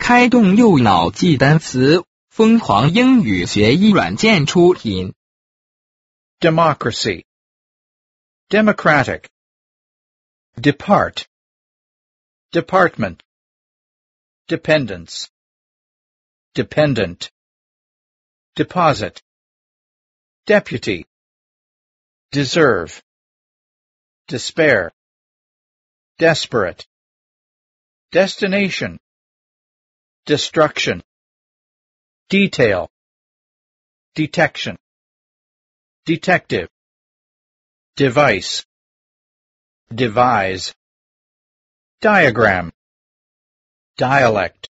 开动右脑记单词，疯狂英语学习软件出品。 Democracy. Democratic. Depart. Department. Dependence. Dependent. Deposit. Deputy. Deserve. Despair. Desperate. Destination. Destruction. Detail. Detection. Detective. Device. Devise. Diagram. Dialect.